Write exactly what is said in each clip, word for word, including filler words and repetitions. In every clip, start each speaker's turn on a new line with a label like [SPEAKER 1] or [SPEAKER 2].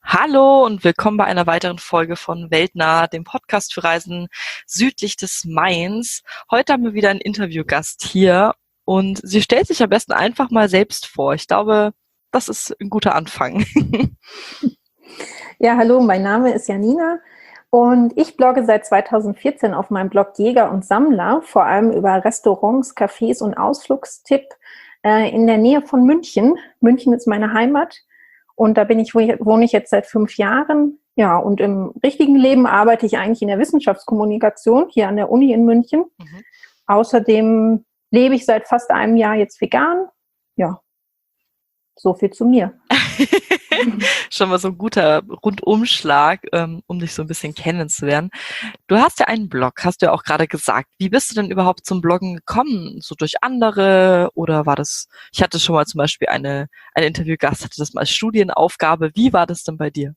[SPEAKER 1] Hallo und willkommen bei einer weiteren Folge von Weltnah, dem Podcast für Reisen südlich des Mains. Heute haben wir wieder einen Interviewgast hier und sie stellt sich am besten einfach mal selbst vor. Ich glaube, das ist ein guter Anfang.
[SPEAKER 2] Ja, hallo, mein Name ist Janina und ich blogge seit zweitausendvierzehn auf meinem Blog Jäger und Sammler, vor allem über Restaurants, Cafés und Ausflugstipp äh, in der Nähe von München. München ist meine Heimat und da bin ich, wohne ich jetzt seit fünf Jahren. Ja, und im richtigen Leben arbeite ich eigentlich in der Wissenschaftskommunikation hier an der Uni in München. Mhm. Außerdem lebe ich seit fast einem Jahr jetzt vegan. Ja, so viel zu mir.
[SPEAKER 1] Schon mal so ein guter Rundumschlag, ähm, um dich so ein bisschen kennenzulernen. Du hast ja einen Blog, hast du ja auch gerade gesagt. Wie bist du denn überhaupt zum Bloggen gekommen? So durch andere oder war das, ich hatte schon mal zum Beispiel eine, eine Interviewgast, hatte das mal als Studienaufgabe. Wie war das denn bei dir?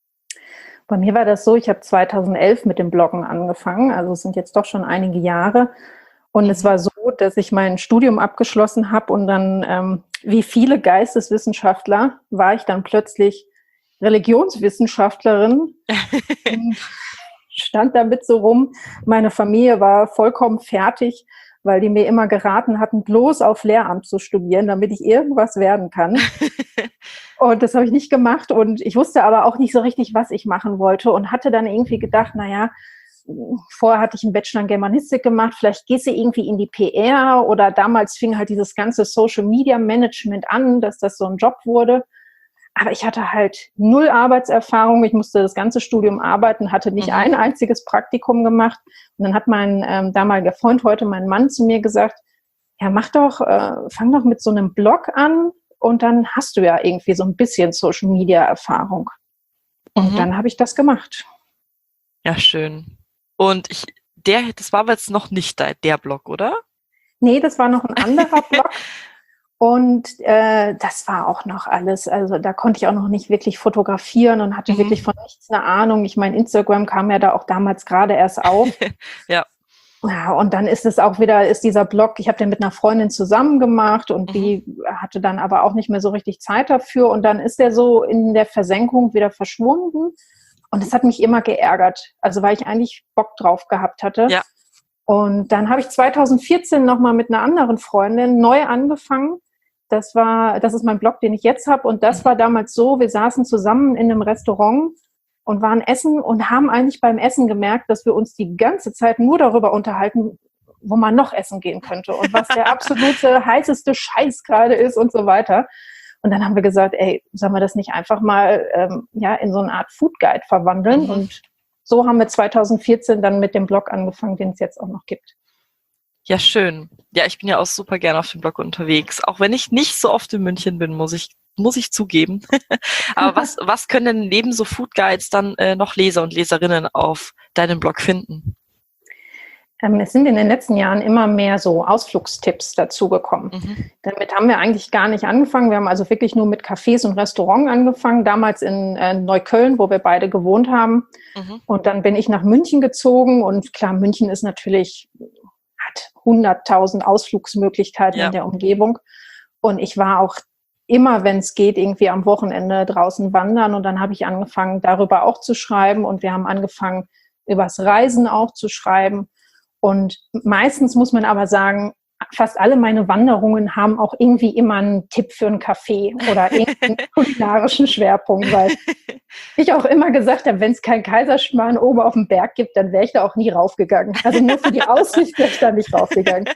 [SPEAKER 2] Bei mir war das so, ich habe zweitausendelf mit dem Bloggen angefangen, also es sind jetzt doch schon einige Jahre. Und mhm. es war so, dass ich mein Studium abgeschlossen habe und dann, ähm, wie viele Geisteswissenschaftler, war ich dann plötzlich Religionswissenschaftlerin und stand damit so rum. Meine Familie war vollkommen fertig, weil die mir immer geraten hatten, bloß auf Lehramt zu studieren, damit ich irgendwas werden kann. Und das habe ich nicht gemacht und ich wusste aber auch nicht so richtig, was ich machen wollte und hatte dann irgendwie gedacht, naja, vorher hatte ich einen Bachelor in Germanistik gemacht, vielleicht gehst du irgendwie in die P R oder damals fing halt dieses ganze Social Media Management an, dass das so ein Job wurde. Aber ich hatte halt null Arbeitserfahrung, ich musste das ganze Studium arbeiten, hatte nicht mhm. ein einziges Praktikum gemacht. Und dann hat mein ähm, damaliger Freund, heute mein Mann, zu mir gesagt, ja mach doch, äh, fang doch mit so einem Blog an und dann hast du ja irgendwie so ein bisschen Social Media Erfahrung. Und mhm. dann habe ich das gemacht.
[SPEAKER 1] Ja, schön. Und ich, der, das war aber jetzt noch nicht der, der Blog, oder?
[SPEAKER 2] Nee, das war noch ein anderer Blog. Und äh, das war auch noch alles, also da konnte ich auch noch nicht wirklich fotografieren und hatte mhm. wirklich von nichts eine Ahnung. Ich meine, Instagram kam ja da auch damals gerade erst auf.
[SPEAKER 1] Ja.
[SPEAKER 2] Ja, und dann ist es auch wieder, ist dieser Blog, ich habe den mit einer Freundin zusammen gemacht und mhm. die hatte dann aber auch nicht mehr so richtig Zeit dafür. Und dann ist der so in der Versenkung wieder verschwunden. Und das hat mich immer geärgert, also weil ich eigentlich Bock drauf gehabt hatte.
[SPEAKER 1] Ja.
[SPEAKER 2] Und dann habe ich zweitausendvierzehn nochmal mit einer anderen Freundin neu angefangen. Das war, das ist mein Blog, den ich jetzt habe. Und das war damals so, wir saßen zusammen in einem Restaurant und waren essen und haben eigentlich beim Essen gemerkt, dass wir uns die ganze Zeit nur darüber unterhalten, wo man noch essen gehen könnte und was der absolute heißeste Scheiß gerade ist und so weiter. Und dann haben wir gesagt, ey, sollen wir das nicht einfach mal ähm, ja, in so eine Art Food Guide verwandeln? Mhm. Und so haben wir zweitausendvierzehn dann mit dem Blog angefangen, den es jetzt auch noch gibt.
[SPEAKER 1] Ja, schön. Ja, ich bin ja auch super gerne auf dem Blog unterwegs. Auch wenn ich nicht so oft in München bin, muss ich muss ich zugeben. Aber was was können denn neben so Food Guides dann äh, noch Leser und Leserinnen auf deinem Blog finden?
[SPEAKER 2] Ähm, es sind in den letzten Jahren immer mehr so Ausflugstipps dazugekommen. Mhm. Damit haben wir eigentlich gar nicht angefangen. Wir haben also wirklich nur mit Cafés und Restaurants angefangen, damals in äh, Neukölln, wo wir beide gewohnt haben. Mhm. Und dann bin ich nach München gezogen und klar, München ist natürlich, hat hunderttausend Ausflugsmöglichkeiten ja. in der Umgebung. Und ich war auch immer, wenn es geht, irgendwie am Wochenende draußen wandern. Und dann habe ich angefangen, darüber auch zu schreiben. Und wir haben angefangen, übers Reisen auch zu schreiben. Und meistens muss man aber sagen, fast alle meine Wanderungen haben auch irgendwie immer einen Tipp für einen Café oder irgendeinen kulinarischen Schwerpunkt, weil ich auch immer gesagt habe, wenn es keinen Kaiserschmarrn oben auf dem Berg gibt, dann wäre ich da auch nie raufgegangen. Also nur für die Aussicht wäre ich da nicht raufgegangen.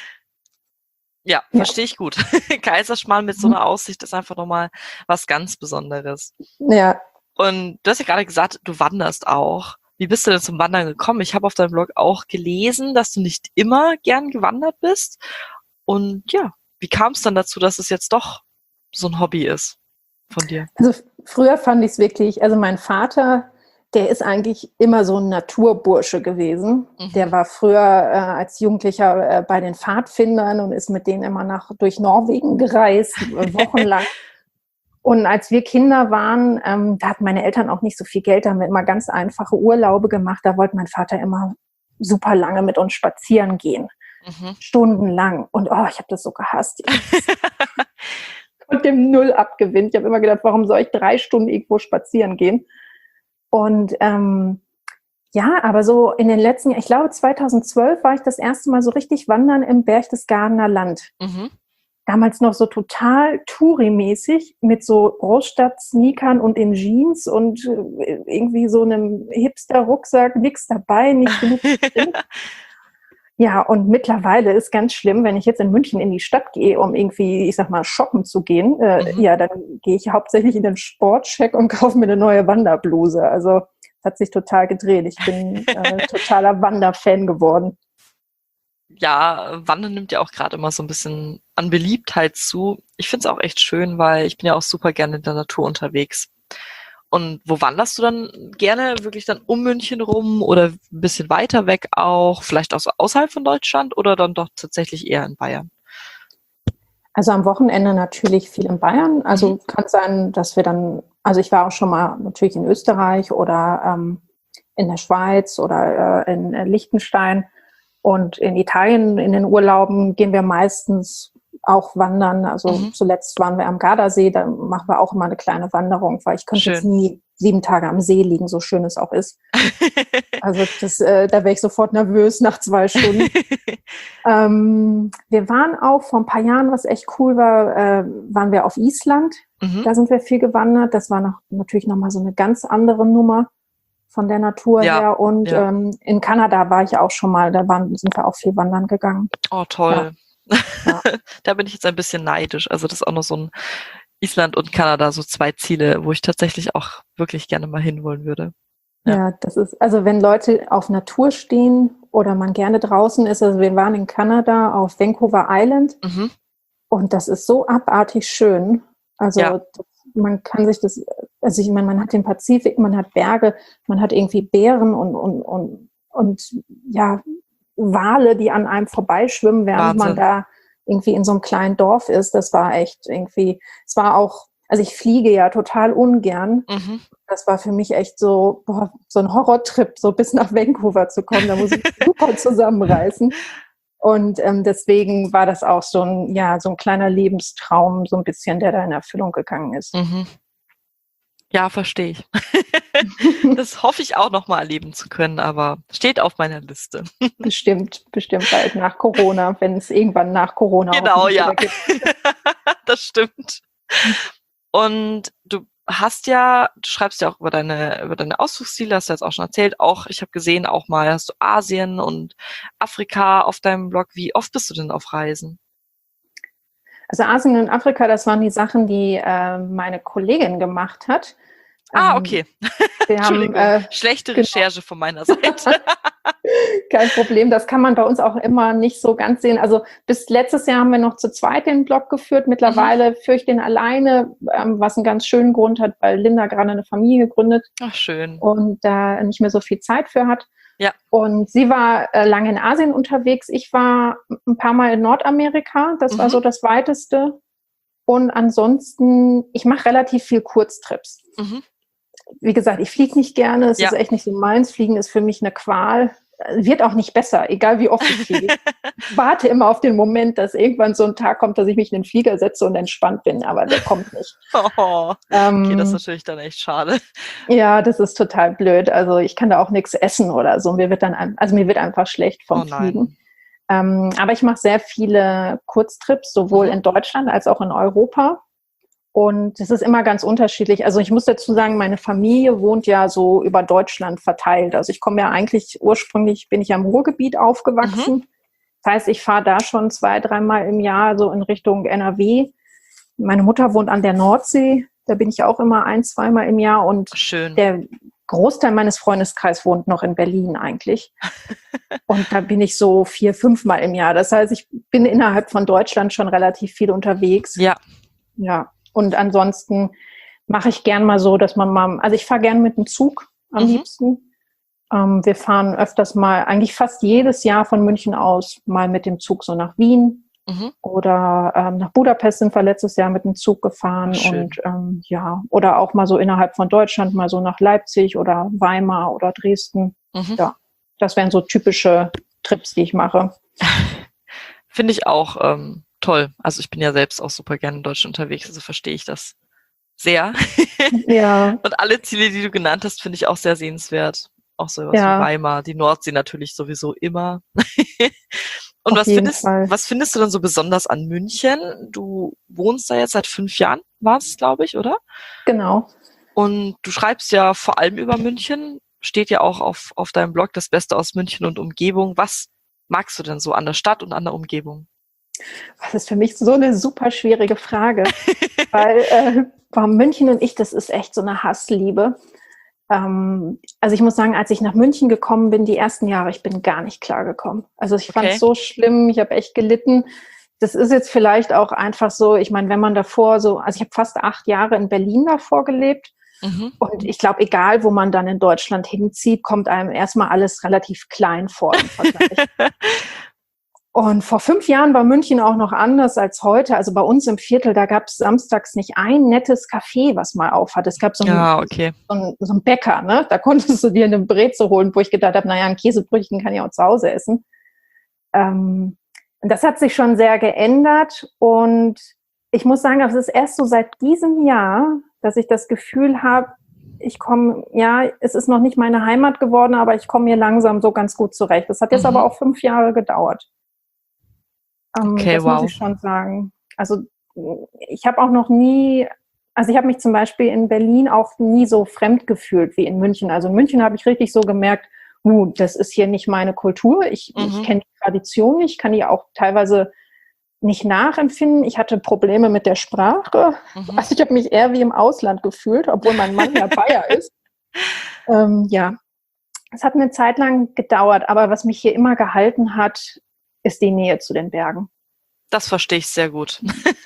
[SPEAKER 1] Ja, verstehe ja. ich gut. Kaiserschmarrn mit so einer Aussicht ist einfach nochmal was ganz Besonderes.
[SPEAKER 2] Ja.
[SPEAKER 1] Und du hast ja gerade gesagt, du wanderst auch. Wie bist du denn zum Wandern gekommen? Ich habe auf deinem Blog auch gelesen, dass du nicht immer gern gewandert bist. Und ja, wie kam es dann dazu, dass es jetzt doch so ein Hobby ist von dir?
[SPEAKER 2] Also früher fand ich es wirklich, also mein Vater, der ist eigentlich immer so ein Naturbursche gewesen. Mhm. Der war früher äh, als Jugendlicher äh, bei den Pfadfindern und ist mit denen immer nach durch Norwegen gereist, wochenlang. Und als wir Kinder waren, ähm, da hatten meine Eltern auch nicht so viel Geld, da haben wir immer ganz einfache Urlaube gemacht. Da wollte mein Vater immer super lange mit uns spazieren gehen. Mhm. Stundenlang. Und oh, ich habe das so gehasst. und dem Null abgewinnt. Ich habe immer gedacht, warum soll ich drei Stunden irgendwo spazieren gehen? Und ähm, ja, aber so in den letzten Jahren, ich glaube zweitausendzwölf war ich das erste Mal so richtig wandern im Berchtesgadener Land.
[SPEAKER 1] Mhm.
[SPEAKER 2] Damals noch so total Touri-mäßig mit so Großstadt-Sneakern und in Jeans und äh, irgendwie so einem Hipster-Rucksack, nichts dabei, nicht genug drin. Ja, und mittlerweile ist ganz schlimm, wenn ich jetzt in München in die Stadt gehe, um irgendwie, ich sag mal, shoppen zu gehen, äh, mhm. ja, dann gehe ich hauptsächlich in den Sportcheck und kaufe mir eine neue Wanderbluse. Also es hat sich total gedreht. Ich bin äh, totaler Wanderfan geworden.
[SPEAKER 1] Ja, Wandern nimmt ja auch gerade immer so ein bisschen an Beliebtheit zu. Ich finde es auch echt schön, weil ich bin ja auch super gerne in der Natur unterwegs. Und wo wanderst du dann gerne? Wirklich dann um München rum oder ein bisschen weiter weg auch? Vielleicht auch so außerhalb von Deutschland oder dann doch tatsächlich eher in Bayern?
[SPEAKER 2] Also am Wochenende natürlich viel in Bayern. Also mhm. kann sein, dass wir dann, also ich war auch schon mal natürlich in Österreich oder ähm, in der Schweiz oder äh, in äh, Liechtenstein. Und in Italien, in den Urlauben, gehen wir meistens auch wandern. Also mhm. zuletzt waren wir am Gardasee, da machen wir auch immer eine kleine Wanderung, weil ich könnte schön. Jetzt nie sieben Tage am See liegen, so schön es auch ist. Also das, äh, da wäre ich sofort nervös nach zwei Stunden. ähm, wir waren auch vor ein paar Jahren, was echt cool war, äh, waren wir auf Island. Mhm. Da sind wir viel gewandert. Das war noch, natürlich nochmal so eine ganz andere Nummer von der Natur ja, her. Und ja. ähm, in Kanada war ich auch schon mal, da waren, sind wir auch viel wandern gegangen.
[SPEAKER 1] Oh, toll. Ja. Ja. Da bin ich jetzt ein bisschen neidisch. Also das ist auch noch so ein Island und Kanada, so zwei Ziele, wo ich tatsächlich auch wirklich gerne mal hinwollen würde.
[SPEAKER 2] Ja, ja das ist, also wenn Leute auf Natur stehen oder man gerne draußen ist, also wir waren in Kanada auf Vancouver Island mhm. und das ist so abartig schön. Also ja. das, man kann sich das, also ich meine, man hat den Pazifik, man hat Berge, man hat irgendwie Bären und, und, und, und ja, Wale, die an einem vorbeischwimmen, während Wahnsinn. Man da irgendwie in so einem kleinen Dorf ist. Das war echt irgendwie, es war auch, also ich fliege ja total ungern. Mhm. Das war für mich echt so, boah, so ein Horrortrip, so bis nach Vancouver zu kommen. Da muss ich super zusammenreißen. Und ähm, deswegen war das auch so ein, ja, so ein kleiner Lebenstraum, so ein bisschen, der da in Erfüllung gegangen ist.
[SPEAKER 1] Mhm. Ja, verstehe ich. Das hoffe ich auch noch mal erleben zu können, aber steht auf meiner Liste.
[SPEAKER 2] Bestimmt, bestimmt bald nach Corona, wenn es irgendwann nach Corona
[SPEAKER 1] genau, ja. Gibt. Das stimmt. Und du hast ja, du schreibst ja auch über deine über deine Ausflugsziele, hast du jetzt auch schon erzählt. Auch, ich habe gesehen, auch mal hast du Asien und Afrika auf deinem Blog. Wie oft bist du denn auf Reisen?
[SPEAKER 2] Also Asien und Afrika, das waren die Sachen, die äh, meine Kollegin gemacht hat.
[SPEAKER 1] Ah, okay.
[SPEAKER 2] Wir
[SPEAKER 1] Entschuldigung,
[SPEAKER 2] haben, äh,
[SPEAKER 1] schlechte Recherche genau. von meiner Seite.
[SPEAKER 2] Kein Problem, das kann man bei uns auch immer nicht so ganz sehen. Also bis letztes Jahr haben wir noch zu zweit den Blog geführt. Mittlerweile mhm. führe ich den alleine, ähm, was einen ganz schönen Grund hat, weil Linda gerade eine Familie gründet.
[SPEAKER 1] Ach, schön.
[SPEAKER 2] Und da äh, nicht mehr so viel Zeit für hat.
[SPEAKER 1] Ja.
[SPEAKER 2] Und sie war äh, lange in Asien unterwegs. Ich war ein paar Mal in Nordamerika. Das mhm. war so das Weiteste. Und ansonsten, ich mache relativ viel Kurztrips. Mhm. Wie gesagt, ich fliege nicht gerne. Es ja. ist echt nicht so meins. Fliegen ist für mich eine Qual. Wird auch nicht besser, egal wie oft ich fliege. Ich warte immer auf den Moment, dass irgendwann so ein Tag kommt, dass ich mich in den Flieger setze und entspannt bin. Aber der kommt nicht.
[SPEAKER 1] Oh,
[SPEAKER 2] ähm,
[SPEAKER 1] okay, das ist natürlich dann echt schade.
[SPEAKER 2] Ja, das ist total blöd. Also ich kann da auch nichts essen oder so. Mir wird dann, also mir wird einfach schlecht vom
[SPEAKER 1] oh,
[SPEAKER 2] Fliegen. Ähm, aber ich mache sehr viele Kurztrips, sowohl mhm. in Deutschland als auch in Europa. Und es ist immer ganz unterschiedlich. Also ich muss dazu sagen, meine Familie wohnt ja so über Deutschland verteilt. Also ich komme ja eigentlich, ursprünglich bin ich ja im Ruhrgebiet aufgewachsen. Mhm. Das heißt, ich fahre da schon zwei, dreimal im Jahr so in Richtung N R W. Meine Mutter wohnt an der Nordsee. Da bin ich auch immer ein, zweimal im Jahr. Und
[SPEAKER 1] schön.
[SPEAKER 2] Der Großteil meines Freundeskreises wohnt noch in Berlin eigentlich. Und da bin ich so vier, fünfmal im Jahr. Das heißt, ich bin innerhalb von Deutschland schon relativ viel unterwegs.
[SPEAKER 1] Ja.
[SPEAKER 2] Ja. Und ansonsten mache ich gern mal so, dass man mal, also ich fahre gern mit dem Zug am mhm. liebsten. Ähm, wir fahren öfters mal, eigentlich fast jedes Jahr von München aus mal mit dem Zug so nach Wien mhm. oder ähm, nach Budapest sind wir letztes Jahr mit dem Zug gefahren.
[SPEAKER 1] Schön.
[SPEAKER 2] Und ähm, ja, oder auch mal so innerhalb von Deutschland, mal so nach Leipzig oder Weimar oder Dresden. Mhm. Ja, das wären so typische Trips, die ich mache.
[SPEAKER 1] Finde ich auch ähm toll. Also ich bin ja selbst auch super gerne in Deutschland unterwegs, also verstehe ich das sehr.
[SPEAKER 2] Ja,
[SPEAKER 1] Und alle Ziele, die du genannt hast, finde ich auch sehr sehenswert. Auch so was wie
[SPEAKER 2] ja,
[SPEAKER 1] Weimar, die Nordsee natürlich sowieso immer. Und
[SPEAKER 2] auf
[SPEAKER 1] was
[SPEAKER 2] jeden
[SPEAKER 1] findest,
[SPEAKER 2] Fall.
[SPEAKER 1] was findest du denn so besonders an München? Du wohnst da jetzt seit fünf Jahren, war es, glaube ich, oder?
[SPEAKER 2] Genau.
[SPEAKER 1] Und du schreibst ja vor allem über München, steht ja auch auf, auf deinem Blog das Beste aus München und Umgebung. Was magst du denn so an der Stadt und an der Umgebung?
[SPEAKER 2] Das ist für mich so eine super schwierige Frage, weil äh, bei München und ich, das ist echt so eine Hassliebe. Ähm, also ich muss sagen, als ich nach München gekommen bin, die ersten Jahre, ich bin gar nicht klargekommen. Also ich fand es
[SPEAKER 1] Okay.
[SPEAKER 2] so schlimm, ich habe echt gelitten. Das ist jetzt vielleicht auch einfach so, ich meine, wenn man davor so, also ich habe fast acht Jahre in Berlin davor gelebt.
[SPEAKER 1] Mhm.
[SPEAKER 2] Und ich glaube, egal, wo man dann in Deutschland hinzieht, kommt einem erstmal alles relativ klein vor im Vergleich. Und vor fünf Jahren war München auch noch anders als heute. Also bei uns im Viertel, da gab es samstags nicht ein nettes Café, was mal auf hat. Es gab so einen,
[SPEAKER 1] Ja, okay.
[SPEAKER 2] so einen, so einen Bäcker, ne? Da konntest du dir eine Brezel holen, wo ich gedacht habe, naja, ein Käsebrötchen kann ich auch zu Hause essen. Ähm, das hat sich schon sehr geändert. Und ich muss sagen, es ist erst so seit diesem Jahr, dass ich das Gefühl habe, ich komme, ja, es ist noch nicht meine Heimat geworden, aber ich komme hier langsam so ganz gut zurecht. Das hat jetzt
[SPEAKER 1] Mhm.
[SPEAKER 2] aber auch fünf Jahre gedauert. Ähm,
[SPEAKER 1] Okay,
[SPEAKER 2] das
[SPEAKER 1] wow.
[SPEAKER 2] muss ich schon sagen. Also ich habe auch noch nie, also ich habe mich zum Beispiel in Berlin auch nie so fremd gefühlt wie in München. Also in München habe ich richtig so gemerkt, uh, das ist hier nicht meine Kultur. Ich,
[SPEAKER 1] Mhm.
[SPEAKER 2] ich kenne die Tradition nicht, kann die auch teilweise nicht nachempfinden. Ich hatte Probleme mit der Sprache.
[SPEAKER 1] Mhm.
[SPEAKER 2] Also ich habe mich eher wie im Ausland gefühlt, obwohl mein Mann ja Bayer ist. Ähm, ja, es hat eine Zeit lang gedauert, aber was mich hier immer gehalten hat, ist die Nähe zu den Bergen.
[SPEAKER 1] Das verstehe ich sehr gut.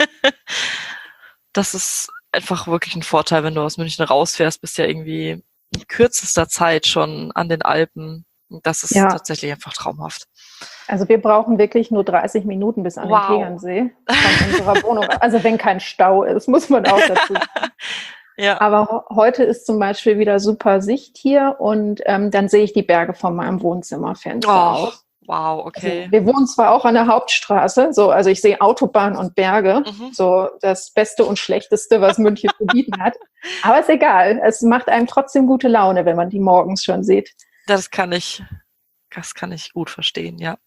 [SPEAKER 1] Das ist einfach wirklich ein Vorteil, wenn du aus München rausfährst, bist ja irgendwie in kürzester Zeit schon an den Alpen. Das ist
[SPEAKER 2] Ja.
[SPEAKER 1] tatsächlich einfach traumhaft.
[SPEAKER 2] Also wir brauchen wirklich nur dreißig Minuten bis an
[SPEAKER 1] Wow.
[SPEAKER 2] den Tegernsee von unserer Wohnung. Also wenn kein Stau ist, muss man auch dazu sagen.
[SPEAKER 1] Ja.
[SPEAKER 2] Aber ho- heute ist zum Beispiel wieder super Sicht hier und ähm, dann sehe ich die Berge von meinem Wohnzimmerfenster
[SPEAKER 1] Oh,
[SPEAKER 2] aus.
[SPEAKER 1] wow,
[SPEAKER 2] Also
[SPEAKER 1] okay.
[SPEAKER 2] wir wohnen zwar auch an der Hauptstraße, so, also ich sehe Autobahn und Berge,
[SPEAKER 1] Mhm.
[SPEAKER 2] so das Beste und Schlechteste, was München zu bieten hat. Aber ist egal, es macht einem trotzdem gute Laune, wenn man die morgens schon sieht.
[SPEAKER 1] Das kann ich, das kann ich gut verstehen, ja.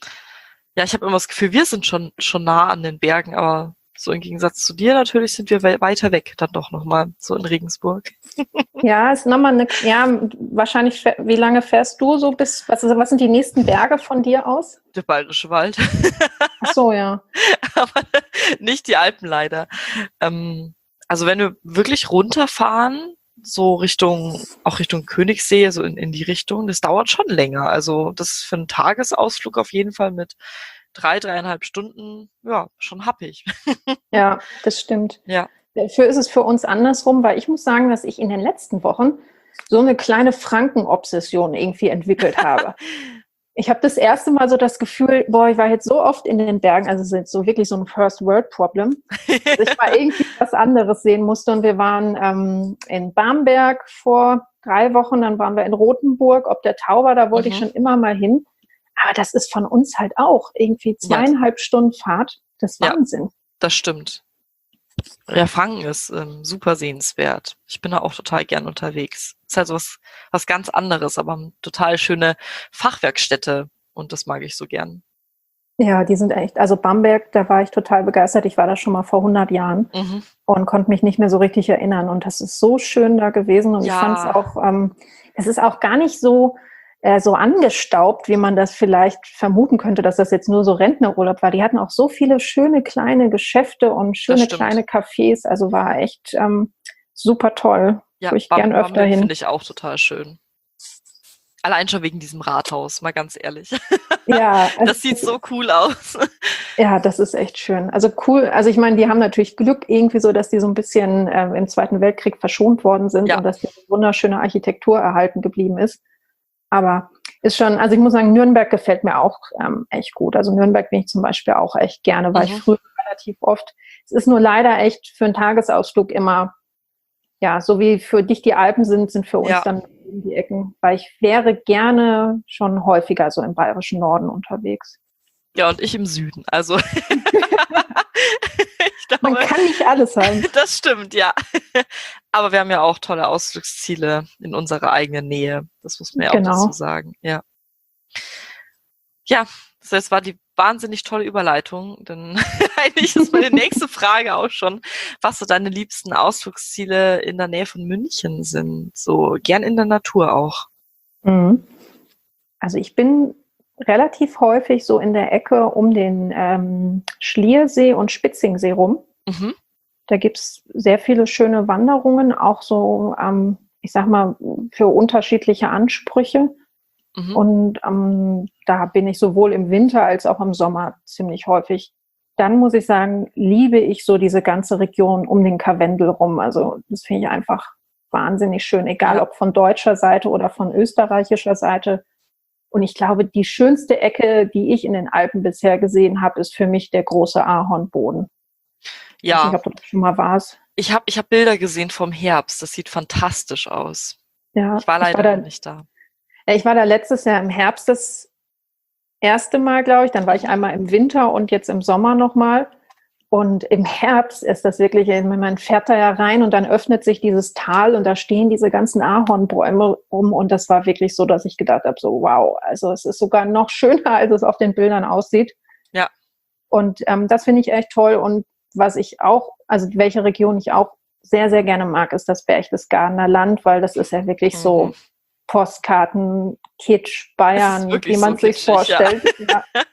[SPEAKER 1] Ja, ich habe immer das Gefühl, wir sind schon, schon nah an den Bergen, aber so im Gegensatz zu dir natürlich sind wir we- weiter weg, dann doch nochmal, so in Regensburg.
[SPEAKER 2] Ja, ist nochmal eine, ja, wahrscheinlich, fähr- wie lange fährst du so bis, was, ist, was sind die nächsten Berge von dir aus?
[SPEAKER 1] Der Bayerische Wald.
[SPEAKER 2] Ach so, ja.
[SPEAKER 1] Aber nicht die Alpen leider. Ähm, also wenn wir wirklich runterfahren, so Richtung, auch Richtung Königssee, so in, in die Richtung, das dauert schon länger. Also das ist für einen Tagesausflug auf jeden Fall mit drei, dreieinhalb Stunden, ja, schon happig.
[SPEAKER 2] Ja, das stimmt.
[SPEAKER 1] Ja.
[SPEAKER 2] Dafür ist es für uns andersrum, weil ich muss sagen, dass ich in den letzten Wochen so eine kleine Franken-Obsession irgendwie entwickelt habe. Ich habe das erste Mal so das Gefühl, boah, ich war jetzt so oft in den Bergen, also es ist jetzt so wirklich so ein First-World-Problem, dass ich mal irgendwie was anderes sehen musste. Und wir waren ähm, in Bamberg vor drei Wochen, dann waren wir in Rothenburg, ob der Tauber, da wollte
[SPEAKER 1] Mhm.
[SPEAKER 2] ich schon immer mal hin. Aber das ist von uns halt auch irgendwie zweieinhalb Stunden Fahrt. Das ist
[SPEAKER 1] Ja.
[SPEAKER 2] Wahnsinn.
[SPEAKER 1] Das stimmt. Ja, Franken ist ähm, super sehenswert. Ich bin da auch total gern unterwegs. Ist halt so was, was ganz anderes, aber eine total schöne Fachwerkstätte und das mag ich so gern.
[SPEAKER 2] Ja, die sind echt, also Bamberg, da war ich total begeistert. Ich war da schon mal vor hundert Jahren
[SPEAKER 1] Mhm.
[SPEAKER 2] und konnte mich nicht mehr so richtig erinnern. Und das ist so schön da gewesen. Und
[SPEAKER 1] Ja.
[SPEAKER 2] ich fand es auch, ähm, es ist auch gar nicht so, äh, so angestaubt, wie man das vielleicht vermuten könnte, dass das jetzt nur so Rentnerurlaub war. Die hatten auch so viele schöne kleine Geschäfte und schöne
[SPEAKER 1] stimmt.
[SPEAKER 2] kleine Cafés. Also war echt ähm, super toll.
[SPEAKER 1] Ja,
[SPEAKER 2] Würde ich
[SPEAKER 1] Bam-
[SPEAKER 2] gern öfter
[SPEAKER 1] Bamberg
[SPEAKER 2] hin.
[SPEAKER 1] finde ich auch total schön. Allein schon wegen diesem Rathaus, mal ganz ehrlich.
[SPEAKER 2] Ja, also
[SPEAKER 1] Das sieht so cool aus.
[SPEAKER 2] Ja, das ist echt schön. Also cool. Also ich meine, die haben natürlich Glück irgendwie so, dass die so ein bisschen ähm, im Zweiten Weltkrieg verschont worden sind
[SPEAKER 1] Ja.
[SPEAKER 2] und dass die wunderschöne Architektur erhalten geblieben ist. Aber ist schon, also ich muss sagen, Nürnberg gefällt mir auch ähm, echt gut. Also Nürnberg bin ich zum Beispiel auch echt gerne, war
[SPEAKER 1] Mhm.
[SPEAKER 2] ich früher relativ oft. Es ist nur leider echt für einen Tagesausflug immer, ja, so wie für dich die Alpen sind, sind für uns
[SPEAKER 1] Ja.
[SPEAKER 2] dann die Ecken, weil ich wäre gerne schon häufiger so im bayerischen Norden unterwegs.
[SPEAKER 1] Ja, und ich im Süden. Also Ich glaube,
[SPEAKER 2] Man kann nicht alles haben.
[SPEAKER 1] Das stimmt, ja. Aber wir haben ja auch tolle Ausflugsziele in unserer eigenen Nähe. Das muss man ja
[SPEAKER 2] Genau.
[SPEAKER 1] auch dazu sagen, ja. Ja, das war die wahnsinnig tolle Überleitung, denn eigentlich ist meine nächste Frage auch schon, was so deine liebsten Ausflugsziele in der Nähe von München sind. So gern in der Natur auch.
[SPEAKER 2] Mhm. Also ich bin relativ häufig so in der Ecke um den ähm, Schliersee und Spitzingsee rum.
[SPEAKER 1] Mhm.
[SPEAKER 2] Da gibt's sehr viele schöne Wanderungen, auch so, ähm, ich sag mal, für unterschiedliche Ansprüche.
[SPEAKER 1] Mhm.
[SPEAKER 2] Und ähm, da bin ich sowohl im Winter als auch im Sommer ziemlich häufig. Dann muss ich sagen, liebe ich so diese ganze Region um den Karwendel rum. Also das finde ich einfach wahnsinnig schön, egal
[SPEAKER 1] Ja.
[SPEAKER 2] ob von deutscher Seite oder von österreichischer Seite. Und ich glaube, die schönste Ecke, die ich in den Alpen bisher gesehen habe, ist für mich der große Ahornboden. Ich weiß
[SPEAKER 1] Ja,
[SPEAKER 2] nicht, ob du das schon mal warst.
[SPEAKER 1] ich habe ich hab Bilder gesehen vom Herbst. Das sieht fantastisch aus.
[SPEAKER 2] Ja,
[SPEAKER 1] Ich war leider
[SPEAKER 2] ich war da,
[SPEAKER 1] noch nicht da.
[SPEAKER 2] Ich war da letztes Jahr im Herbst das erste Mal, glaube ich. Dann war ich einmal im Winter und jetzt im Sommer nochmal. Und im Herbst ist das wirklich, man fährt da ja rein und dann öffnet sich dieses Tal und da stehen diese ganzen Ahornbäume rum. Und das war wirklich so, dass ich gedacht habe, so wow, also es ist sogar noch schöner, als es auf den Bildern aussieht.
[SPEAKER 1] Ja.
[SPEAKER 2] Und ähm, das finde ich echt toll. Und was ich auch, also welche Region ich auch sehr, sehr gerne mag, ist das Berchtesgadener Land, weil das ist ja wirklich
[SPEAKER 1] Mhm.
[SPEAKER 2] so Postkarten, Kitsch, Bayern, wie man
[SPEAKER 1] so
[SPEAKER 2] sich vorstellt. Ja. Ja.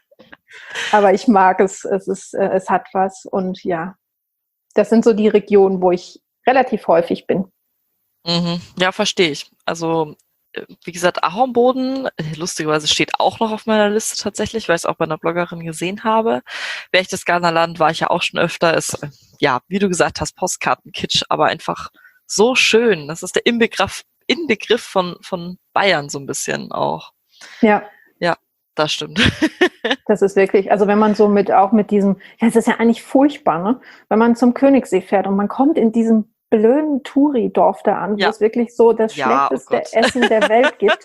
[SPEAKER 2] Aber ich mag es, es ist, es hat was und ja, das sind so die Regionen, wo ich relativ häufig bin.
[SPEAKER 1] Mhm. Ja, verstehe ich. Also, wie gesagt, Ahornboden, lustigerweise steht auch noch auf meiner Liste tatsächlich, weil ich es auch bei einer Bloggerin gesehen habe. Berchtesgadener Land war ich ja auch schon öfter, ist, ja, wie du gesagt hast, Postkartenkitsch, aber einfach so schön. Das ist der Inbegriff, Inbegriff von, von Bayern so ein bisschen auch.
[SPEAKER 2] Ja.
[SPEAKER 1] Ja, das stimmt.
[SPEAKER 2] Das ist wirklich, also wenn man so mit, auch mit diesem, ja, es ist ja eigentlich furchtbar, ne? Wenn man zum Königssee fährt und man kommt in diesem blöden Touri-Dorf da an, wo
[SPEAKER 1] Ja.
[SPEAKER 2] es wirklich so das
[SPEAKER 1] Ja, oh
[SPEAKER 2] schlechteste
[SPEAKER 1] Gott.
[SPEAKER 2] Essen der Welt gibt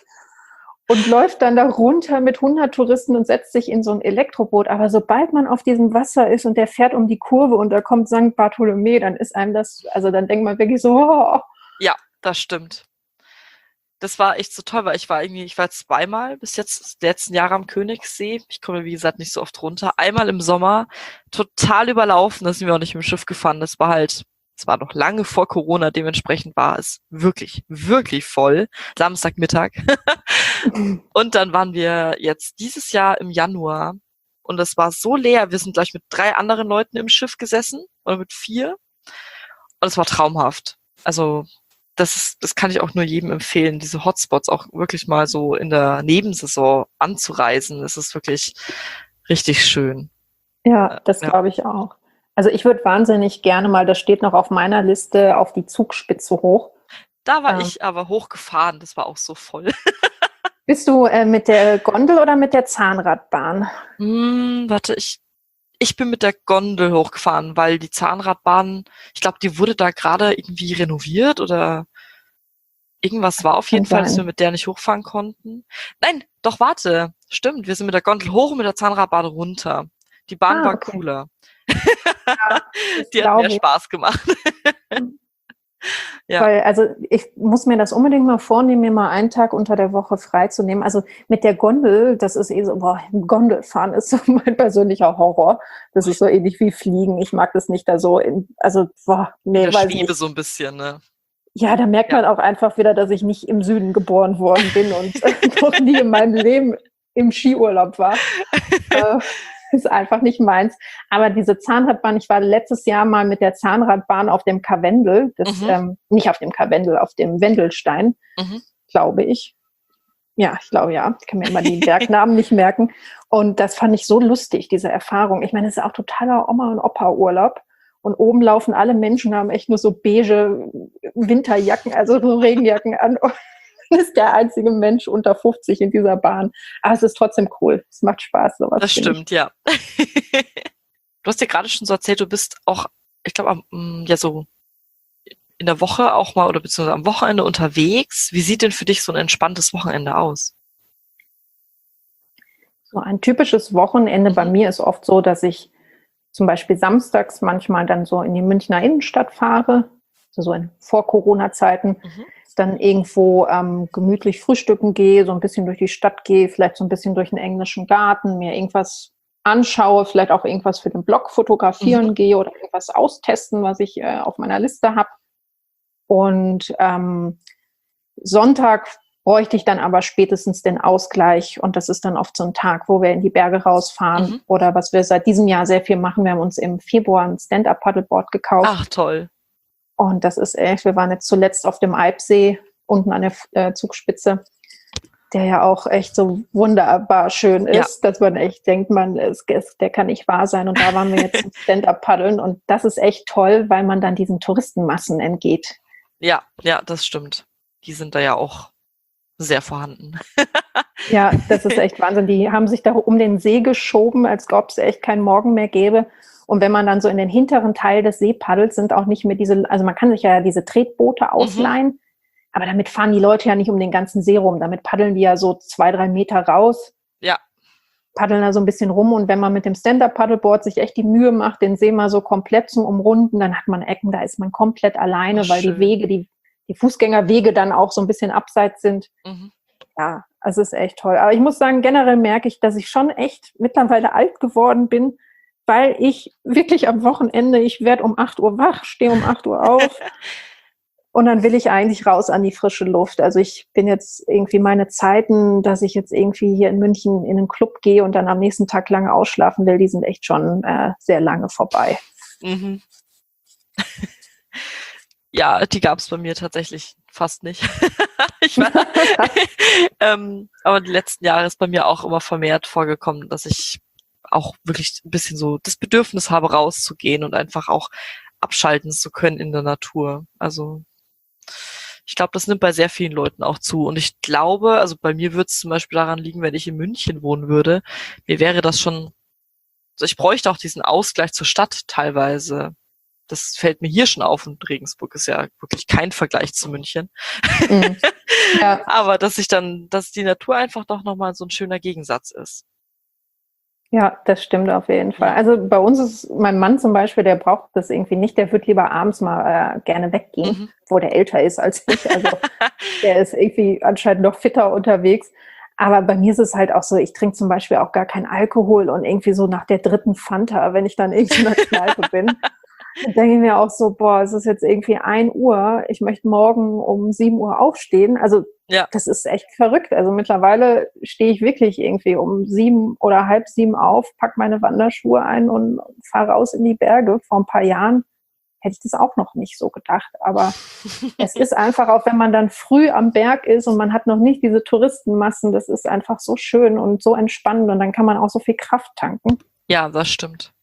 [SPEAKER 2] und läuft dann da runter mit hundert Touristen und setzt sich in so ein Elektroboot. Aber sobald man auf diesem Wasser ist und der fährt um die Kurve und da kommt Sankt Bartholomew, dann ist einem das, also dann denkt man wirklich so, oh.
[SPEAKER 1] Ja, das stimmt. Das war echt so toll, weil ich war irgendwie, ich war zweimal bis jetzt die letzten Jahre am Königssee. Ich komme, wie gesagt, nicht so oft runter. Einmal im Sommer, total überlaufen, da sind wir auch nicht mit dem Schiff gefahren. Das war halt, es war noch lange vor Corona, dementsprechend war es wirklich, wirklich voll. Samstagmittag. Und dann waren wir jetzt dieses Jahr im Januar und es war so leer. Wir sind gleich mit drei anderen Leuten im Schiff gesessen oder mit vier. Und es war traumhaft. Also, das ist, das kann ich auch nur jedem empfehlen, diese Hotspots auch wirklich mal so in der Nebensaison anzureisen. Das ist wirklich richtig schön.
[SPEAKER 2] Ja, das
[SPEAKER 1] Ja.
[SPEAKER 2] glaube ich auch. Also ich würde wahnsinnig gerne mal, das steht noch auf meiner Liste, auf die Zugspitze hoch.
[SPEAKER 1] Da war
[SPEAKER 2] Ähm.
[SPEAKER 1] ich aber hochgefahren, das war auch so voll.
[SPEAKER 2] Bist du äh, mit der Gondel oder mit der Zahnradbahn?
[SPEAKER 1] Hm, warte, ich, ich bin mit der Gondel hochgefahren, weil die Zahnradbahn, ich glaube, die wurde da gerade irgendwie renoviert oder irgendwas war auf jeden Fall, dass wir mit der nicht hochfahren konnten. Nein, doch, warte, stimmt, wir sind mit der Gondel hoch und mit der Zahnradbahn runter. Die Bahn
[SPEAKER 2] Ah,
[SPEAKER 1] war
[SPEAKER 2] okay.
[SPEAKER 1] cooler.
[SPEAKER 2] Ja,
[SPEAKER 1] Die hat mehr Spaß gemacht. Ja.
[SPEAKER 2] Weil, also ich muss mir das unbedingt mal vornehmen, mir mal einen Tag unter der Woche freizunehmen. Also mit der Gondel, das ist eh so, boah, Gondelfahren ist so mein persönlicher Horror. Das ist so ähnlich wie Fliegen. Ich mag das nicht da so in, also boah, nee,
[SPEAKER 1] Ich
[SPEAKER 2] weiß
[SPEAKER 1] schwebe
[SPEAKER 2] nicht.
[SPEAKER 1] so ein bisschen, ne?
[SPEAKER 2] Ja, da merkt
[SPEAKER 1] Ja.
[SPEAKER 2] man auch einfach wieder, dass ich nicht im Süden geboren worden bin und noch nie in meinem Leben im Skiurlaub war. äh, ist einfach nicht meins. Aber diese Zahnradbahn, ich war letztes Jahr mal mit der Zahnradbahn auf dem Karwendel, das,
[SPEAKER 1] Mhm.
[SPEAKER 2] ähm, nicht auf dem Karwendel, auf dem Wendelstein,
[SPEAKER 1] Mhm.
[SPEAKER 2] glaube ich. Ja, ich glaube ja. Ich kann mir immer die Bergnamen nicht merken. Und das fand ich so lustig, diese Erfahrung. Ich meine, es ist auch totaler Oma- und Opa-Urlaub. Und oben laufen alle Menschen, haben echt nur so beige Winterjacken, also so Regenjacken an. Und man ist der einzige Mensch unter fünfzig in dieser Bahn. Aber es ist trotzdem cool. Es macht Spaß, sowas.
[SPEAKER 1] Das
[SPEAKER 2] finde
[SPEAKER 1] stimmt, ja. Du hast ja gerade schon so erzählt, du bist auch, ich glaube, ja so in der Woche auch mal oder beziehungsweise am Wochenende unterwegs. Wie sieht denn für dich so ein entspanntes Wochenende aus?
[SPEAKER 2] So ein typisches Wochenende bei
[SPEAKER 1] Mhm.
[SPEAKER 2] mir ist oft so, dass ich zum Beispiel samstags manchmal dann so in die Münchner Innenstadt fahre, so in Vor-Corona-Zeiten, mhm. dann irgendwo ähm, gemütlich frühstücken gehe, so ein bisschen durch die Stadt gehe, vielleicht so ein bisschen durch den englischen Garten, mir irgendwas anschaue, vielleicht auch irgendwas für den Blog fotografieren mhm. gehe oder irgendwas austesten, was ich äh, auf meiner Liste habe. Und ähm, Sonntag bräuchte ich dann aber spätestens den Ausgleich und das ist dann oft so ein Tag, wo wir in die Berge rausfahren mhm. oder was wir seit diesem Jahr sehr viel machen. Wir haben uns im Februar ein Stand-Up-Paddleboard gekauft.
[SPEAKER 1] Ach, toll.
[SPEAKER 2] Und das ist echt, wir waren jetzt zuletzt auf dem Eibsee unten an der äh, Zugspitze, der ja auch echt so wunderbar schön ist, ja. dass man echt denkt, man, es, es, der kann nicht wahr sein. Und da waren wir jetzt im Stand-Up-Paddeln und das ist echt toll, weil man dann diesen Touristenmassen entgeht.
[SPEAKER 1] Ja, ja, das stimmt. Die sind da ja auch sehr vorhanden.
[SPEAKER 2] Ja, das ist echt Wahnsinn. Die haben sich da um den See geschoben, als ob es echt keinen Morgen mehr gäbe. Und wenn man dann so in den hinteren Teil des See paddelt, sind auch nicht mehr diese, also man kann sich ja diese Tretboote ausleihen, mhm. aber damit fahren die Leute ja nicht um den ganzen See rum. Damit paddeln die ja so zwei, drei Meter raus.
[SPEAKER 1] Ja.
[SPEAKER 2] Paddeln da so ein bisschen rum. Und wenn man mit dem Stand-Up-Paddleboard sich echt die Mühe macht, den See mal so komplett zum Umrunden, dann hat man Ecken, da ist man komplett alleine, Ach, weil schön. die Wege, die die Fußgängerwege dann auch so ein bisschen abseits sind. Mhm. Ja, also es ist echt toll. Aber ich muss sagen, generell merke ich, dass ich schon echt mittlerweile alt geworden bin, weil ich wirklich am Wochenende, ich werde um acht Uhr wach, stehe um acht Uhr auf und dann will ich eigentlich raus an die frische Luft. Also ich bin jetzt irgendwie meine Zeiten, dass ich jetzt irgendwie hier in München in einen Club gehe und dann am nächsten Tag lange ausschlafen will, die sind echt schon äh, sehr lange vorbei.
[SPEAKER 1] Mhm. Ja, die gab es bei mir tatsächlich fast nicht. ich war, ähm, aber die letzten Jahre ist bei mir auch immer vermehrt vorgekommen, dass ich auch wirklich ein bisschen so das Bedürfnis habe, rauszugehen und einfach auch abschalten zu können in der Natur. Also ich glaube, das nimmt bei sehr vielen Leuten auch zu. Und ich glaube, also bei mir würde es zum Beispiel daran liegen, wenn ich in München wohnen würde, mir wäre das schon, also ich bräuchte auch diesen Ausgleich zur Stadt teilweise. Das fällt mir hier schon auf und Regensburg ist ja wirklich kein Vergleich zu München. Mhm. Ja. Aber dass ich dann, dass die Natur einfach doch nochmal so ein schöner Gegensatz ist.
[SPEAKER 2] Ja, das stimmt auf jeden Fall. Also bei uns ist mein Mann zum Beispiel, der braucht das irgendwie nicht, der wird lieber abends mal äh, gerne weggehen, mhm. wo der älter ist als ich. Also der ist irgendwie anscheinend noch fitter unterwegs. Aber bei mir ist es halt auch so, ich trinke zum Beispiel auch gar keinen Alkohol und irgendwie so nach der dritten Fanta, wenn ich dann irgendwie in der Kneipe bin. Dann denke ich mir auch so, boah, es ist jetzt irgendwie ein Uhr, ich möchte morgen um sieben Uhr aufstehen. Also ja. Das ist echt verrückt. Also mittlerweile stehe ich wirklich irgendwie um sieben oder halb sieben auf, pack meine Wanderschuhe ein und fahre raus in die Berge. Vor ein paar Jahren hätte ich das auch noch nicht so gedacht. Aber es ist einfach, auch wenn man dann früh am Berg ist und man hat noch nicht diese Touristenmassen, das ist einfach so schön und so entspannend und dann kann man auch so viel Kraft tanken.
[SPEAKER 1] Ja, das stimmt.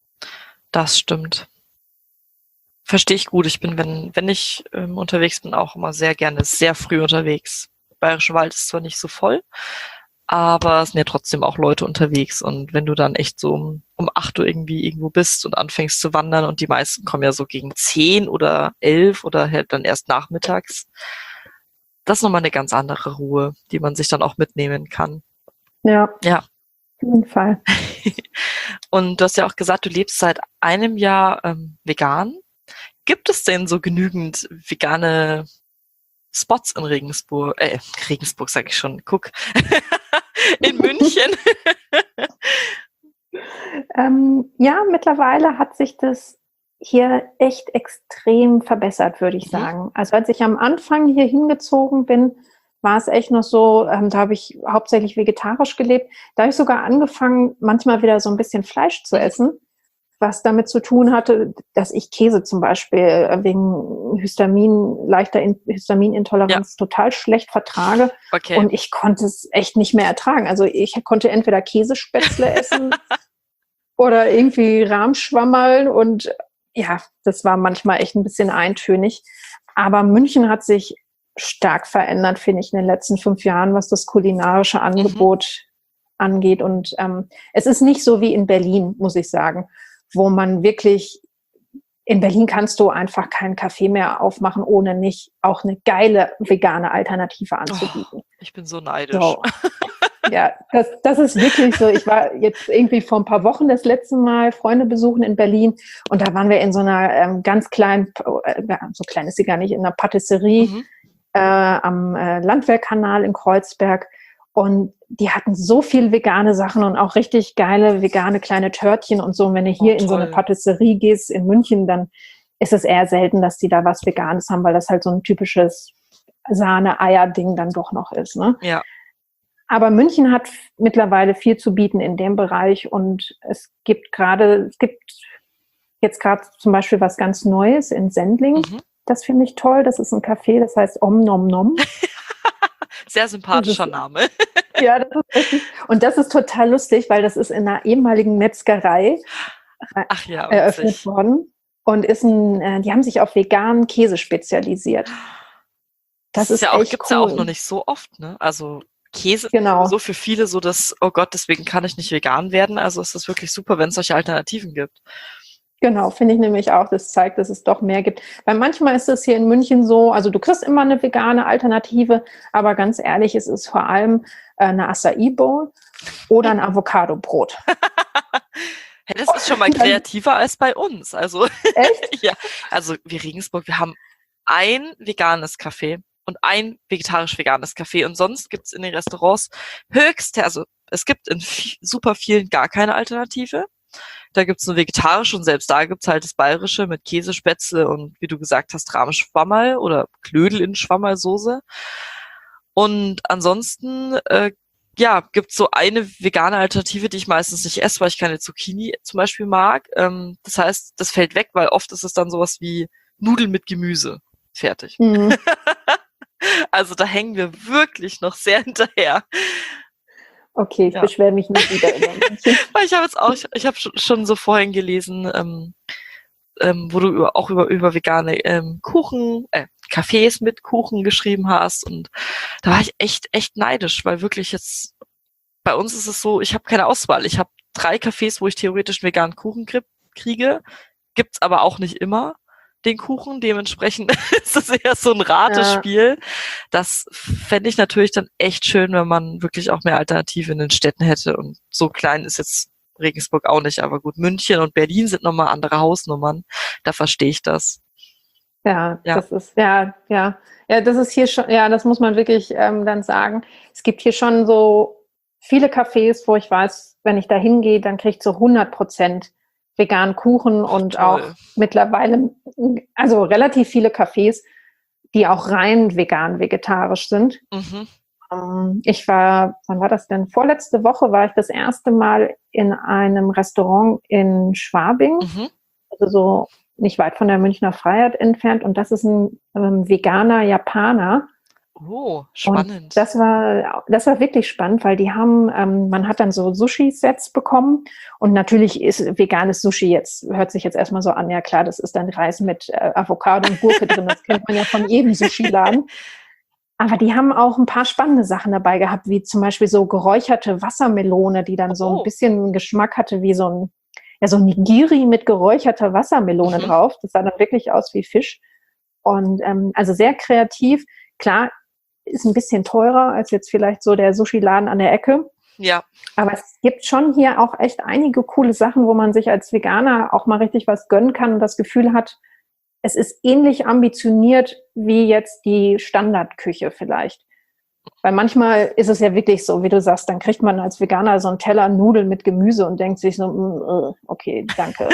[SPEAKER 1] Das stimmt. Verstehe ich gut. Ich bin, wenn wenn ich ähm, unterwegs bin, auch immer sehr gerne sehr früh unterwegs. Bayerischer Wald ist zwar nicht so voll, aber es sind ja trotzdem auch Leute unterwegs. Und wenn du dann echt so um, um acht Uhr irgendwie irgendwo bist und anfängst zu wandern und die meisten kommen ja so gegen zehn oder elf oder halt dann erst nachmittags, das ist nochmal eine ganz andere Ruhe, die man sich dann auch mitnehmen kann.
[SPEAKER 2] Ja.
[SPEAKER 1] Ja.
[SPEAKER 2] Auf jeden Fall.
[SPEAKER 1] Und du hast ja auch gesagt, du lebst seit einem Jahr ähm, vegan. Gibt es denn so genügend vegane Spots in Regensburg? Äh, Regensburg sage ich schon. Guck. in München?
[SPEAKER 2] ähm, ja, mittlerweile hat sich das hier echt extrem verbessert, würde ich mhm. sagen. Also als ich am Anfang hier hingezogen bin, war es echt noch so, ähm, da habe ich hauptsächlich vegetarisch gelebt. Da habe ich sogar angefangen, manchmal wieder so ein bisschen Fleisch zu essen, was damit zu tun hatte, dass ich Käse zum Beispiel wegen Histamin, leichter Histaminintoleranz ja. total schlecht vertrage. Okay. Und ich konnte es echt nicht mehr ertragen. Also ich konnte entweder Käsespätzle essen oder irgendwie Rahmschwammerl und ja, das war manchmal echt ein bisschen eintönig. Aber München hat sich stark verändert, finde ich, in den letzten fünf Jahren, was das kulinarische Angebot mhm. angeht. Und ähm, es ist nicht so wie in Berlin, muss ich sagen, wo man wirklich, in Berlin kannst du einfach keinen Café mehr aufmachen, ohne nicht auch eine geile vegane Alternative anzubieten.
[SPEAKER 1] Oh, ich bin so neidisch.
[SPEAKER 2] So. Ja, das, das ist wirklich so. Ich war jetzt irgendwie vor ein paar Wochen das letzte Mal Freunde besuchen in Berlin und da waren wir in so einer ähm, ganz kleinen, äh, so klein ist sie gar nicht, in einer Patisserie mhm. äh, am äh, Landwehrkanal in Kreuzberg und die hatten so viel vegane Sachen und auch richtig geile vegane kleine Törtchen und so. Und wenn du hier oh, in so eine Patisserie gehst in München, dann ist es eher selten, dass die da was Veganes haben, weil das halt so ein typisches Sahne-Eier-Ding dann doch noch ist. Ne?
[SPEAKER 1] Ja.
[SPEAKER 2] Aber München hat mittlerweile viel zu bieten in dem Bereich und es gibt gerade, es gibt jetzt gerade zum Beispiel was ganz Neues in Sendling. Mhm. Das finde ich toll. Das ist ein Café, das heißt Om Nom Nom.
[SPEAKER 1] Sehr sympathischer ist, Name.
[SPEAKER 2] Ja, das ist richtig. Und das ist total lustig, weil das ist in einer ehemaligen Metzgerei
[SPEAKER 1] Ach ja,
[SPEAKER 2] eröffnet worden und ist ein, die haben sich auf veganen Käse spezialisiert.
[SPEAKER 1] Das, das ist ja auch, gibt's cool. ja auch noch nicht so oft, ne? Also Käse genau. so für viele so, dass, oh Gott, deswegen kann ich nicht vegan werden. Also ist das wirklich super, wenn es solche Alternativen gibt.
[SPEAKER 2] Genau, finde ich nämlich auch. Das zeigt, dass es doch mehr gibt. Weil manchmal ist es hier in München so, also du kriegst immer eine vegane Alternative, aber ganz ehrlich, es ist vor allem äh, eine Acai Bowl oder ein Avocado-Brot.
[SPEAKER 1] Hey, das ist schon mal kreativer als bei uns. Also,
[SPEAKER 2] echt?
[SPEAKER 1] Ja, also wir Regensburg, wir haben ein veganes Café und ein vegetarisch-veganes Café und sonst gibt's in den Restaurants höchste, also es gibt in f- super vielen gar keine Alternative. Da gibt's nur vegetarische und selbst da gibt's halt das Bayerische mit Käsespätzle und wie du gesagt hast, Rahmschwammerl oder Klödel in Schwammerlsoße. Und ansonsten, äh, ja, gibt's so eine vegane Alternative, die ich meistens nicht esse, weil ich keine Zucchini zum Beispiel mag. Ähm, das heißt, das fällt weg, weil oft ist es dann sowas wie Nudeln mit Gemüse. Fertig. Mhm. Also da hängen wir wirklich noch sehr hinterher.
[SPEAKER 2] Okay, ich ja. beschwere mich nicht wieder über München.
[SPEAKER 1] Weil ich habe jetzt auch, ich, ich habe schon, schon so vorhin gelesen, ähm, ähm, wo du über, auch über, über vegane ähm, Kuchen, äh, Cafés mit Kuchen geschrieben hast und da war ich echt, echt neidisch, weil wirklich jetzt, bei uns ist es so, ich habe keine Auswahl. Ich habe drei Cafés, wo ich theoretisch einen veganen Kuchen kriege, gibt's aber auch nicht immer den Kuchen. Dementsprechend ist das eher so ein Ratespiel. Ja. Das fände ich natürlich dann echt schön, wenn man wirklich auch mehr Alternative in den Städten hätte. Und so klein ist jetzt Regensburg auch nicht. Aber gut, München und Berlin sind nochmal andere Hausnummern. Da verstehe ich das.
[SPEAKER 2] Ja, ja, das ist, ja, ja. Ja, das ist hier schon, ja, das muss man wirklich ähm, dann sagen. Es gibt hier schon so viele Cafés, wo ich weiß, wenn ich da hingehe, dann kriege ich so hundert Prozent veganen Kuchen
[SPEAKER 1] Ach,
[SPEAKER 2] und
[SPEAKER 1] toll.
[SPEAKER 2] auch mittlerweile, also relativ viele Cafés, die auch rein vegan-vegetarisch sind. Mhm. Ähm, ich war, wann war das denn? Vorletzte Woche war ich das erste Mal in einem Restaurant in Schwabing, mhm. also so nicht weit von der Münchner Freiheit entfernt und das ist ein ähm, veganer Japaner.
[SPEAKER 1] Oh, spannend.
[SPEAKER 2] Und das war, das war wirklich spannend, weil die haben, ähm, man hat dann so Sushi-Sets bekommen und natürlich ist veganes Sushi jetzt, hört sich jetzt erstmal so an, ja klar, das ist dann Reis mit äh, Avocado und Gurke drin, das kennt man ja von jedem Sushi-Laden. Aber die haben auch ein paar spannende Sachen dabei gehabt, wie zum Beispiel so geräucherte Wassermelone, die dann oh. so ein bisschen Geschmack hatte wie so ein, ja so ein Nigiri mit geräucherter Wassermelone mhm. drauf. Das sah dann wirklich aus wie Fisch. Und ähm, also sehr kreativ. Klar, ist ein bisschen teurer als jetzt vielleicht so der Sushi-Laden an der Ecke.
[SPEAKER 1] Ja.
[SPEAKER 2] Aber es gibt schon hier auch echt einige coole Sachen, wo man sich als Veganer auch mal richtig was gönnen kann und das Gefühl hat, es ist ähnlich ambitioniert wie jetzt die Standardküche vielleicht. Weil manchmal ist es ja wirklich so, wie du sagst, dann kriegt man als Veganer so einen Teller Nudeln mit Gemüse und denkt sich so, okay, danke.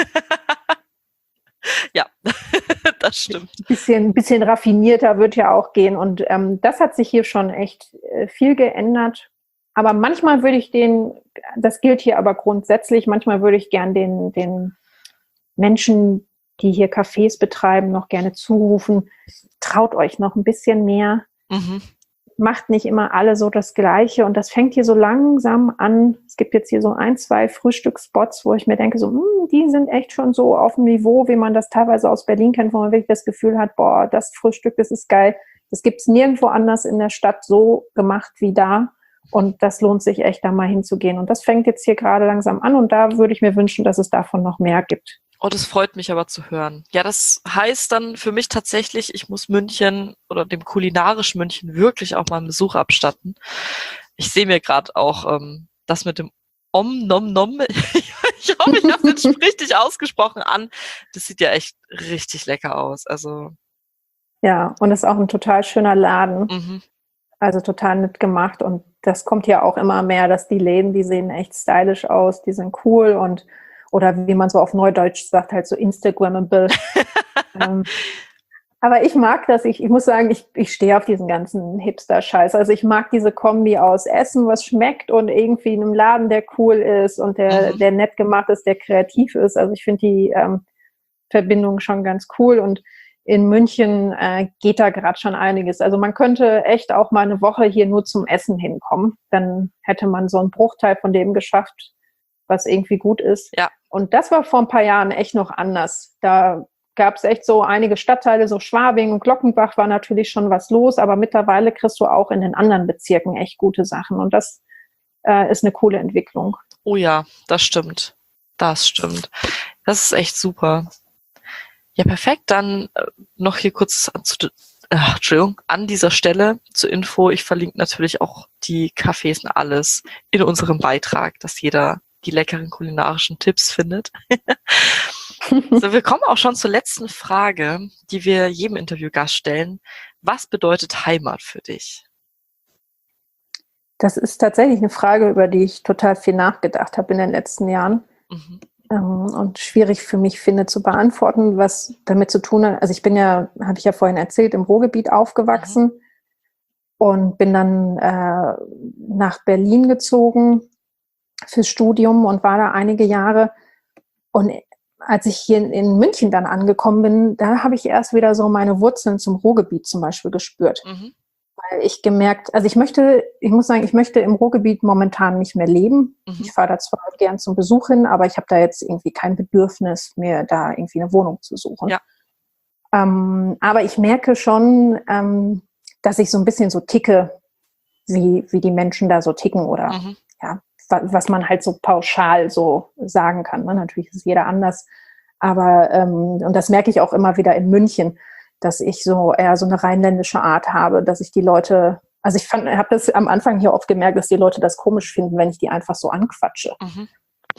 [SPEAKER 1] Ja, das stimmt.
[SPEAKER 2] Ein bisschen, bisschen raffinierter wird ja auch gehen. Und ähm, das hat sich hier schon echt äh, viel geändert. Aber manchmal würde ich den, das gilt hier aber grundsätzlich, manchmal würde ich gern den, den Menschen, die hier Cafés betreiben, noch gerne zurufen, traut euch noch ein bisschen mehr. Mhm. Macht nicht immer alle so das Gleiche. Und das fängt hier so langsam an. Es gibt jetzt hier so ein, zwei Frühstücksspots, wo ich mir denke, so, mh, die sind echt schon so auf dem Niveau, wie man das teilweise aus Berlin kennt, wo man wirklich das Gefühl hat, boah, das Frühstück, das ist geil. Das gibt's nirgendwo anders in der Stadt so gemacht wie da. Und das lohnt sich echt, da mal hinzugehen. Und das fängt jetzt hier gerade langsam an. Und da würde ich mir wünschen, dass es davon noch mehr gibt.
[SPEAKER 1] Oh, das freut mich aber zu hören. Ja, das heißt dann für mich tatsächlich, ich muss München oder dem kulinarischen München wirklich auch mal einen Besuch abstatten. Ich sehe mir gerade auch ähm, das mit dem Om Nom Nom. Ich hoffe, ich habe es jetzt richtig ausgesprochen an. Das sieht ja echt richtig lecker aus. Also
[SPEAKER 2] Ja, und ist auch ein total schöner Laden.
[SPEAKER 1] mhm.
[SPEAKER 2] Also total nett gemacht. Und das kommt ja auch immer mehr, dass die Läden, die sehen echt stylisch aus, die sind cool und oder wie man so auf Neudeutsch sagt, halt so Instagrammable. ähm, aber ich mag das. Ich, ich muss sagen, ich, ich stehe auf diesen ganzen Hipster-Scheiß. Also ich mag diese Kombi aus Essen, was schmeckt und irgendwie in einem Laden, der cool ist und der,
[SPEAKER 1] Mhm.
[SPEAKER 2] der nett gemacht ist, der kreativ ist. Also ich finde die ähm, Verbindung schon ganz cool und in München äh, geht da gerade schon einiges. Also man könnte echt auch mal eine Woche hier nur zum Essen hinkommen. Dann hätte man so einen Bruchteil von dem geschafft, was irgendwie gut ist.
[SPEAKER 1] Ja.
[SPEAKER 2] Und das war vor ein paar Jahren echt noch anders. Da gab es echt so einige Stadtteile, so Schwabing und Glockenbach war natürlich schon was los, aber mittlerweile kriegst du auch in den anderen Bezirken echt gute Sachen. Und das äh, ist eine coole Entwicklung.
[SPEAKER 1] Oh ja, das stimmt. Das stimmt. Das ist echt super. Ja, perfekt. Dann äh, noch hier kurz an, zu, äh, Entschuldigung, an dieser Stelle zur Info. Ich verlinke natürlich auch die Cafés und alles in unserem Beitrag, dass jeder die leckeren kulinarischen Tipps findet. So, wir kommen auch schon zur letzten Frage, die wir jedem Interviewgast stellen. Was bedeutet Heimat für dich?
[SPEAKER 2] Das ist tatsächlich eine Frage, über die ich total viel nachgedacht habe in den letzten Jahren.
[SPEAKER 1] Mhm.
[SPEAKER 2] Ähm, und schwierig für mich finde zu beantworten, was damit zu tun hat. Also ich bin ja, habe ich ja vorhin erzählt, im Ruhrgebiet aufgewachsen mhm. und bin dann äh, nach Berlin gezogen fürs Studium und war da einige Jahre. Und als ich hier in, in München dann angekommen bin, da habe ich erst wieder so meine Wurzeln zum Ruhrgebiet zum Beispiel gespürt. Mhm. Weil ich gemerkt, also ich möchte, ich muss sagen, ich möchte im Ruhrgebiet momentan nicht mehr leben. Mhm. Ich fahre da zwar gern zum Besuch hin, aber ich habe da jetzt irgendwie kein Bedürfnis, mir da irgendwie eine Wohnung zu suchen.
[SPEAKER 1] Ja.
[SPEAKER 2] Ähm, aber ich merke schon, ähm, dass ich so ein bisschen so ticke, wie, wie die Menschen da so ticken oder mhm. ja, was man halt so pauschal so sagen kann. Ne? Natürlich ist jeder anders. Aber, ähm, und das merke ich auch immer wieder in München, dass ich so eher so eine rheinländische Art habe, dass ich die Leute, also ich fand, habe das am Anfang hier oft gemerkt, dass die Leute das komisch finden, wenn ich die einfach so anquatsche. Mhm.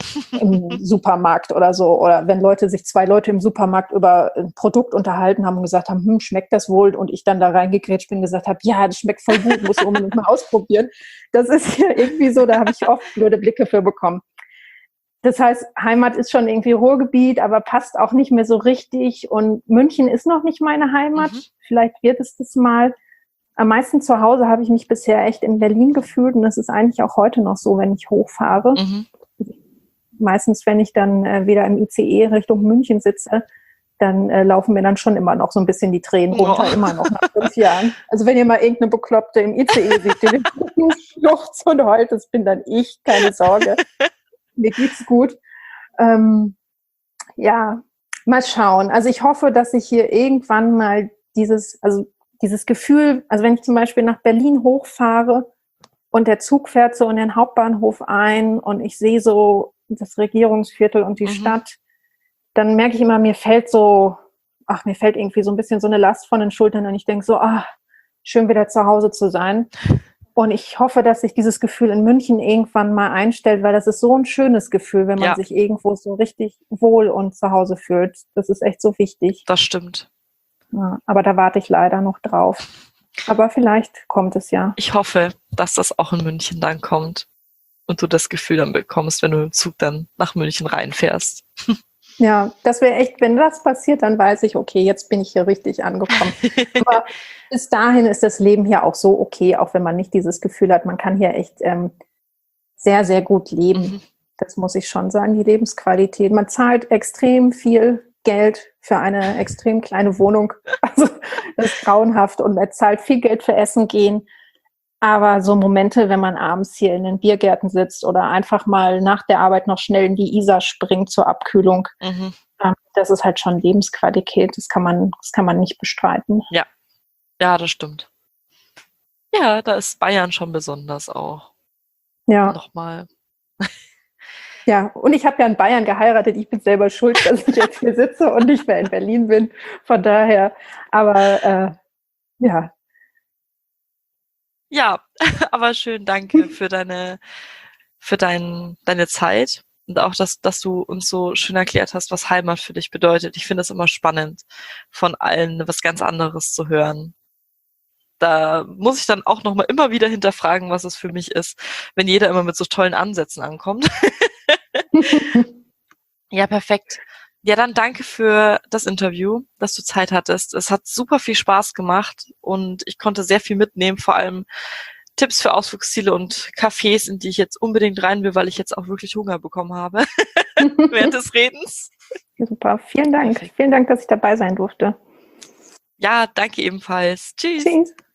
[SPEAKER 2] Im Supermarkt oder so. Oder wenn Leute sich zwei Leute im Supermarkt über ein Produkt unterhalten haben und gesagt haben, hm, schmeckt das wohl? Und ich dann da reingegrätscht bin und gesagt habe, ja, das schmeckt voll gut, muss ich unbedingt mal ausprobieren. Das ist hier irgendwie so, da habe ich oft blöde Blicke für bekommen. Das heißt, Heimat ist schon irgendwie Ruhrgebiet, aber passt auch nicht mehr so richtig. Und München ist noch nicht meine Heimat. Mhm. Vielleicht wird es das mal. Am meisten zu Hause habe ich mich bisher echt in Berlin gefühlt. Und das ist eigentlich auch heute noch so, wenn ich hochfahre. Mhm. Meistens, wenn ich dann äh, wieder im I C E Richtung München sitze, dann äh, laufen mir dann schon immer noch so ein bisschen die Tränen runter, oh. immer noch nach fünf Jahren. Also wenn ihr mal irgendeine Bekloppte im I C E seht, die den schluchzt und heult, das bin dann ich, keine Sorge. Mir geht's gut. Ähm, ja, mal schauen. Also ich hoffe, dass ich hier irgendwann mal dieses, also dieses Gefühl, also wenn ich zum Beispiel nach Berlin hochfahre und der Zug fährt so in den Hauptbahnhof ein und ich sehe so das Regierungsviertel und die mhm. Stadt, dann merke ich immer, mir fällt so, ach, mir fällt irgendwie so ein bisschen so eine Last von den Schultern und ich denke so, ach, schön wieder zu Hause zu sein. Und ich hoffe, dass sich dieses Gefühl in München irgendwann mal einstellt, weil das ist so ein schönes Gefühl, wenn man ja. sich irgendwo so richtig wohl und zu Hause fühlt. Das ist echt so wichtig.
[SPEAKER 1] Das stimmt.
[SPEAKER 2] Ja, aber da warte ich leider noch drauf. Aber vielleicht kommt es ja.
[SPEAKER 1] Ich hoffe, dass das auch in München dann kommt und du das Gefühl dann bekommst, wenn du im Zug dann nach München reinfährst.
[SPEAKER 2] Ja, das wäre echt, wenn das passiert, dann weiß ich, okay, jetzt bin ich hier richtig angekommen. Aber bis dahin ist das Leben hier auch so okay, auch wenn man nicht dieses Gefühl hat, man kann hier echt ähm, sehr, sehr gut leben. Mhm. Das muss ich schon sagen, die Lebensqualität. Man zahlt extrem viel Geld für eine extrem kleine Wohnung. Also das ist grauenhaft und man zahlt viel Geld für Essen gehen. Aber so Momente, wenn man abends hier in den Biergärten sitzt oder einfach mal nach der Arbeit noch schnell in die Isar springt zur Abkühlung, mhm. das ist halt schon Lebensqualität. Das kann man, das kann man nicht bestreiten.
[SPEAKER 1] Ja, ja, das stimmt. Ja, da ist Bayern schon besonders auch.
[SPEAKER 2] Ja.
[SPEAKER 1] Nochmal.
[SPEAKER 2] Ja, und ich habe ja in Bayern geheiratet. Ich bin selber schuld, dass ich jetzt hier sitze und nicht mehr in Berlin bin. Von daher, aber äh, ja.
[SPEAKER 1] Ja, aber schön, danke für deine, für dein, deine Zeit und auch, dass, dass du uns so schön erklärt hast, was Heimat für dich bedeutet. Ich finde es immer spannend, von allen was ganz anderes zu hören. Da muss ich dann auch noch mal immer wieder hinterfragen, was es für mich ist, wenn jeder immer mit so tollen Ansätzen ankommt. Ja, perfekt. Ja, dann danke für das Interview, dass du Zeit hattest. Es hat super viel Spaß gemacht und ich konnte sehr viel mitnehmen, vor allem Tipps für Ausflugsziele und Cafés, in die ich jetzt unbedingt rein will, weil ich jetzt auch wirklich Hunger bekommen habe während des Redens.
[SPEAKER 2] Super, vielen Dank.
[SPEAKER 1] Perfekt.
[SPEAKER 2] Vielen Dank, dass ich dabei sein durfte.
[SPEAKER 1] Ja, danke ebenfalls. Tschüss.
[SPEAKER 2] Tschüss.